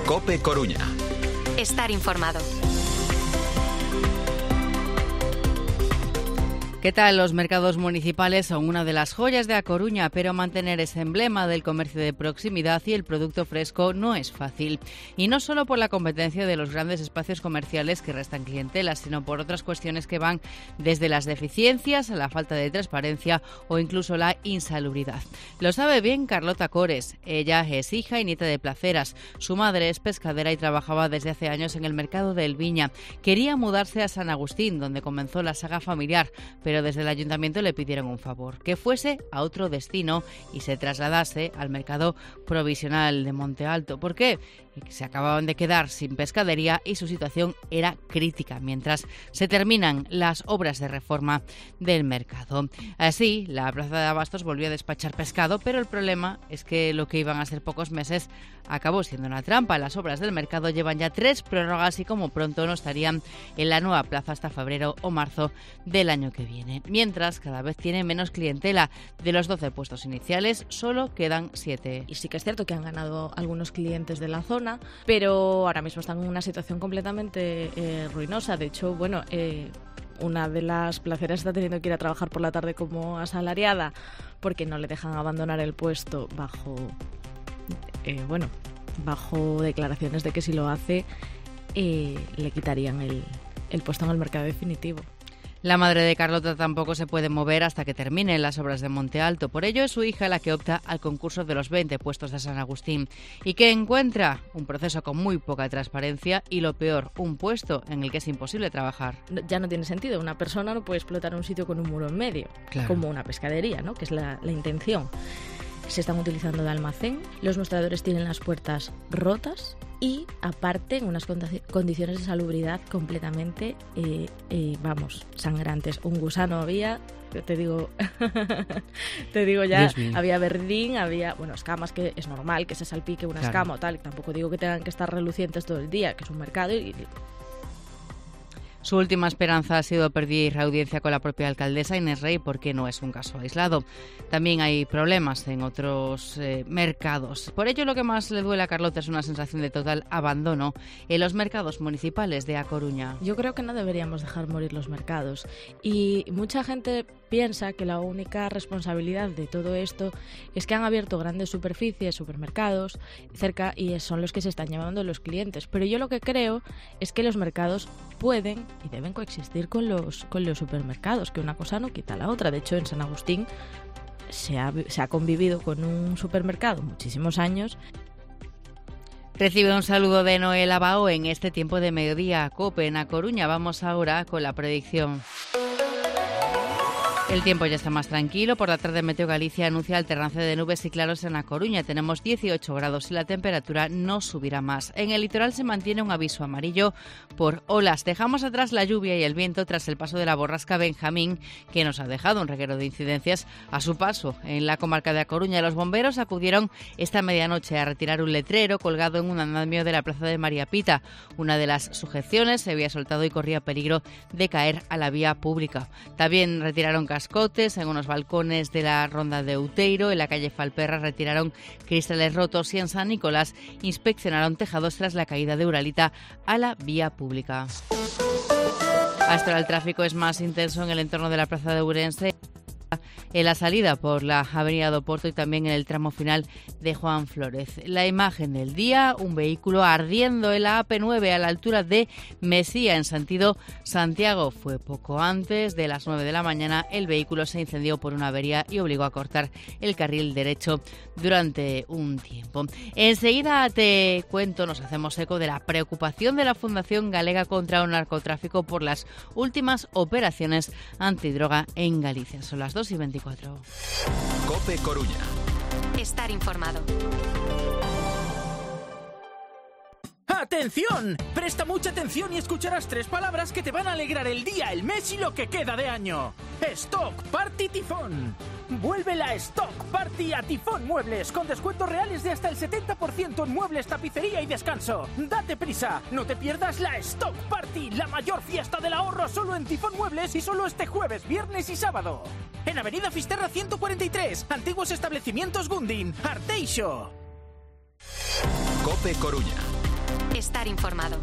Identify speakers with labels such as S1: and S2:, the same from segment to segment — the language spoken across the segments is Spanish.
S1: COPE Coruña.
S2: Estar informado.
S3: ¿Qué tal? Los mercados municipales son una de las joyas de A Coruña, pero mantener ese emblema del comercio de proximidad y el producto fresco no es fácil. Y no solo por la competencia de los grandes espacios comerciales que restan clientela, sino por otras cuestiones que van desde las deficiencias a la falta de transparencia o incluso la insalubridad. Lo sabe bien Carlota Cores. Ella es hija y nieta de placeras. Su madre es pescadera y trabajaba desde hace años en el mercado de El Viña. Quería mudarse a San Agustín, donde comenzó la saga familiar, pero desde el ayuntamiento le pidieron un favor, que fuese a otro destino y se trasladase al mercado provisional de Monte Alto. ¿Por qué? Se acababan de quedar sin pescadería y su situación era crítica mientras se terminan las obras de reforma del mercado. Así, la plaza de abastos volvió a despachar pescado, pero el problema es que lo que iban a ser pocos meses acabó siendo una trampa. Las obras del mercado llevan ya 3 prórrogas y como pronto no estarían en la nueva plaza hasta febrero o marzo del año que viene. Mientras, cada vez tiene menos clientela. De los 12 puestos iniciales, solo quedan 7.
S4: Y sí que es cierto que han ganado algunos clientes de la zona, pero ahora mismo están en una situación completamente ruinosa. De hecho, una de las placeras está teniendo que ir a trabajar por la tarde como asalariada porque no le dejan abandonar el puesto bajo declaraciones de que si lo hace le quitarían el puesto en el mercado definitivo.
S3: La madre de Carlota tampoco se puede mover hasta que terminen las obras de Monte Alto. Por ello es su hija la que opta al concurso de los 20 puestos de San Agustín. ¿Y qué encuentra? Un proceso con muy poca transparencia y, lo peor, un puesto en el que es imposible trabajar.
S4: Ya no tiene sentido. Una persona no puede explotar un sitio con un muro en medio, claro, como una pescadería, ¿no? Que es la intención. Se están utilizando de almacén, los mostradores tienen las puertas rotas y, aparte, en unas condiciones de salubridad completamente, sangrantes. Un gusano había, te digo ya, había verdín, había, escamas, que es normal que se salpique una escama o tal. Tampoco digo que tengan que estar relucientes todo el día, que es un mercado y
S3: su última esperanza ha sido pedir audiencia con la propia alcaldesa Inés Rey, porque no es un caso aislado. También hay problemas en otros mercados. Por ello, lo que más le duele a Carlota es una sensación de total abandono en los mercados municipales de A Coruña.
S4: Yo creo que no deberíamos dejar morir los mercados. Y mucha gente piensa que la única responsabilidad de todo esto es que han abierto grandes superficies, supermercados, cerca, y son los que se están llevando los clientes. Pero yo lo que creo es que los mercados pueden y deben coexistir con los supermercados, que una cosa no quita la otra. De hecho, en San Agustín se ha convivido con un supermercado muchísimos años.
S3: Recibe un saludo de Noel Abao en este tiempo de mediodía. COPE en A Coruña. Vamos ahora con la predicción. El tiempo ya está más tranquilo. Por la tarde, Meteo Galicia anuncia alternancia de nubes y claros en A Coruña. Tenemos 18 grados y la temperatura no subirá más. En el litoral se mantiene un aviso amarillo por olas. Dejamos atrás la lluvia y el viento tras el paso de la borrasca Benjamín, que nos ha dejado un reguero de incidencias a su paso en la comarca de A Coruña. Los bomberos acudieron esta medianoche a retirar un letrero colgado en un andamio de la plaza de María Pita. Una de las sujeciones se había soltado y corría peligro de caer a la vía pública. También retiraron cascotes en unos balcones de la ronda de Outeiro. En la calle Falperra retiraron cristales rotos y en San Nicolás inspeccionaron tejados tras la caída de Uralita a la vía pública. Hasta ahora el tráfico es más intenso en el entorno de la plaza de Ourense, en la salida por la avenida do Porto y también en el tramo final de Juan Flórez. La imagen del día, un vehículo ardiendo en la AP9 a la altura de Mesía en sentido Santiago. Fue poco antes de las 9 de la mañana. El vehículo se incendió por una avería y obligó a cortar el carril derecho durante un tiempo. Enseguida te cuento, nos hacemos eco de la preocupación de la Fundación Galega contra el Narcotráfico por las últimas operaciones antidroga en Galicia. Son las 2:24.
S1: COPE Coruña.
S2: Estar informado.
S5: ¡Atención! Presta mucha atención y escucharás 3 palabras que te van a alegrar el día, el mes y lo que queda de año. Stock Party Tifón. Vuelve la Stock Party a Tifón Muebles, con descuentos reales de hasta el 70% en muebles, tapicería y descanso. ¡Date prisa! No te pierdas la Stock Party, la mayor fiesta del ahorro solo en Tifón Muebles y solo este jueves, viernes y sábado. En Avenida Fisterra 143, antiguos establecimientos Gundin, Arteixo.
S1: COPE Coruña.
S2: Estar informado.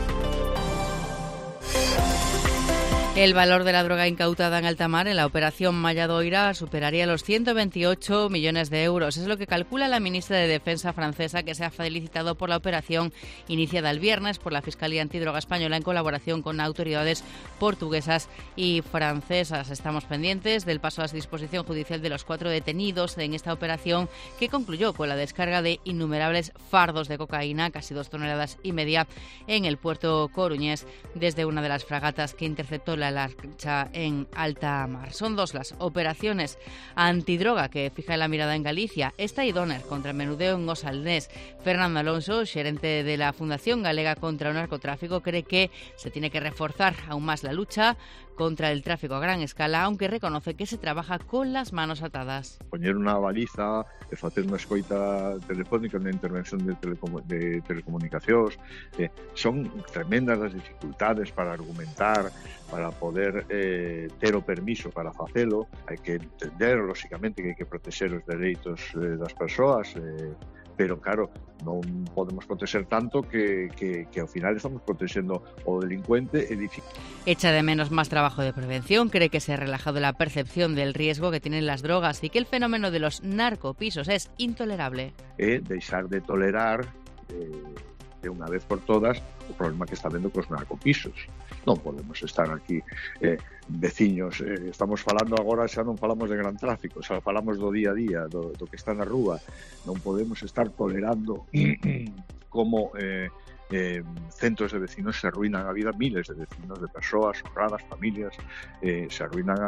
S3: El valor de la droga incautada en alta mar en la operación Malladoira superaría los 128 millones de euros. Es lo que calcula la ministra de Defensa francesa, que se ha felicitado por la operación iniciada el viernes por la Fiscalía Antidroga Española en colaboración con autoridades portuguesas y francesas. Estamos pendientes del paso a disposición judicial de los 4 detenidos en esta operación, que concluyó con la descarga de innumerables fardos de cocaína, casi 2,5 toneladas, en el puerto coruñés desde una de las fragatas que interceptó la lancha en alta mar. Son 2 las operaciones antidroga que fijan la mirada en Galicia. Esta y Donner contra el menudeo en Osalnés. Fernando Alonso, gerente de la Fundación Galega contra el Narcotráfico, cree que se tiene que reforzar aún más la lucha contra el tráfico a gran escala, aunque reconoce que se trabaja con las manos atadas.
S6: Poñer unha baliza e facer unha escoita telefónica na intervención de telecomunicacións son tremendas as dificultades para argumentar, para poder ter o permiso para facelo. Hai que entender, lóxicamente, que hai que protexer os dereitos das persoas, pero claro, non podemos protexer tanto que ao final estamos protexendo o delincuente e
S3: Echa de menos más trabajo de prevención, cree que se ha relajado la percepción del riesgo que tienen las drogas y que el fenómeno de los narcopisos es intolerable.
S6: Deixar de tolerar de unha vez por todas o problema que está vendo cos narcopisos. Non podemos estar aquí veciños, estamos falando agora, xa non falamos de gran tráfico, xa falamos do día a día, do que está na rúa. Non podemos estar tolerando como centos de vecinos se arruinan a vida, miles de vecinos, de persoas honradas, familias, se arruinan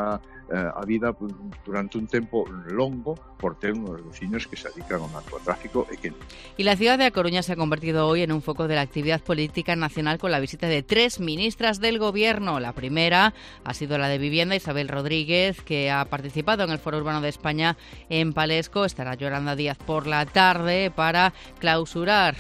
S6: a vida durante un tempo longo por ter unos vecinos que se dedican ao narcotráfico.
S3: Y la ciudad de A Coruña se ha convertido hoy en un foco de la actividad política nacional con la visita de 3 ministras del Gobierno. La primera ha sido la de Vivienda, Isabel Rodríguez, que ha participado en el Foro Urbano de España en Palesco. Estará Yolanda Díaz por la tarde para clausurar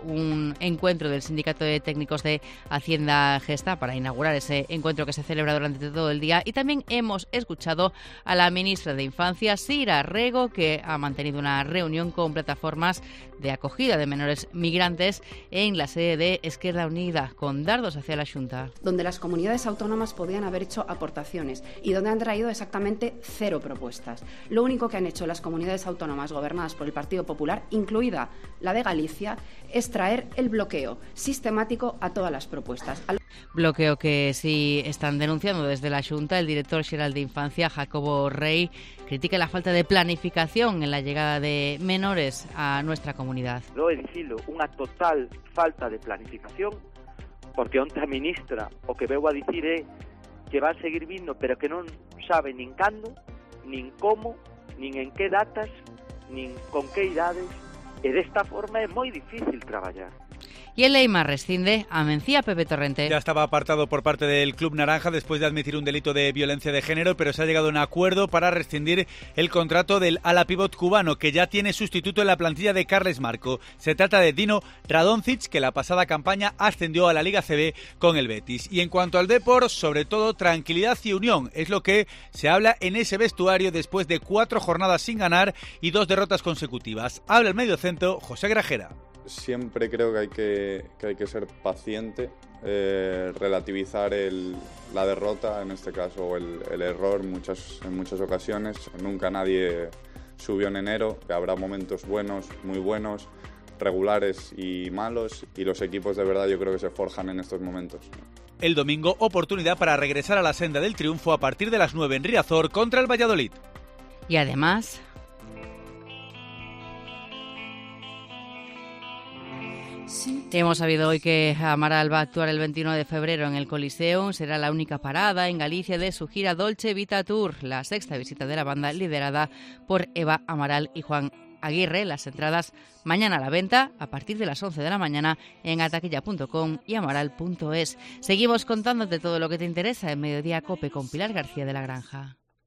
S3: un encuentro del Sindicato de Técnicos de Hacienda Gesta, para inaugurar ese encuentro que se celebra durante todo el día. Y también hemos escuchado a la ministra de Infancia, Sira Rego, que ha mantenido una reunión con plataformas de acogida de menores migrantes en la sede de Esquerda Unida, con dardos hacia la Xunta.
S7: Donde las comunidades autónomas podían haber hecho aportaciones y donde han traído exactamente 0 propuestas. Lo único que han hecho las comunidades autónomas gobernadas por el Partido Popular, incluida la de Galicia, es traer el bloqueo sistemático a todas las propuestas.
S3: Bloqueo que sí están denunciando desde la Xunta. El director xeral de Infancia, Jacobo Rey, critica la falta de planificación en la llegada de menores a nuestra comunidad.
S8: Lo he dicido, unha total falta de planificación, porque onte a ministra o que veu a dicir é que van seguir vindo, pero que non sabe nin cando, nin como, nin en que datas, nin con que idades, e desta forma é moi difícil traballar.
S3: Y el Leima rescinde a Mencía Pepe Torrente.
S9: Ya estaba apartado por parte del Club Naranja después de admitir un delito de violencia de género, pero se ha llegado a un acuerdo para rescindir el contrato del ala pívot cubano, que ya tiene sustituto en la plantilla de Carles Marco. Se trata de Dino Radonjic, que la pasada campaña ascendió a la Liga CB con el Betis. Y en cuanto al Depor, sobre todo tranquilidad y unión, es lo que se habla en ese vestuario después de 4 jornadas sin ganar y 2 derrotas consecutivas. Habla el mediocentro José Grajera.
S10: Siempre creo que hay que ser paciente, relativizar la derrota, en este caso, o el error en muchas ocasiones. Nunca nadie subió en enero, habrá momentos buenos, muy buenos, regulares y malos, y los equipos de verdad yo creo que se forjan en estos momentos.
S9: El domingo, oportunidad para regresar a la senda del triunfo a partir de las 9 en Riazor contra el Valladolid.
S3: Y además... hemos sabido hoy que Amaral va a actuar el 21 de febrero en el Coliseum. Será la única parada en Galicia de su gira Dolce Vita Tour, la 6ª visita de la banda liderada por Eva Amaral y Juan Aguirre. Las entradas mañana a la venta a partir de las 11 de la mañana en ataquilla.com y amaral.es. Seguimos contándote todo lo que te interesa en Mediodía Cope con Pilar García de la Granja.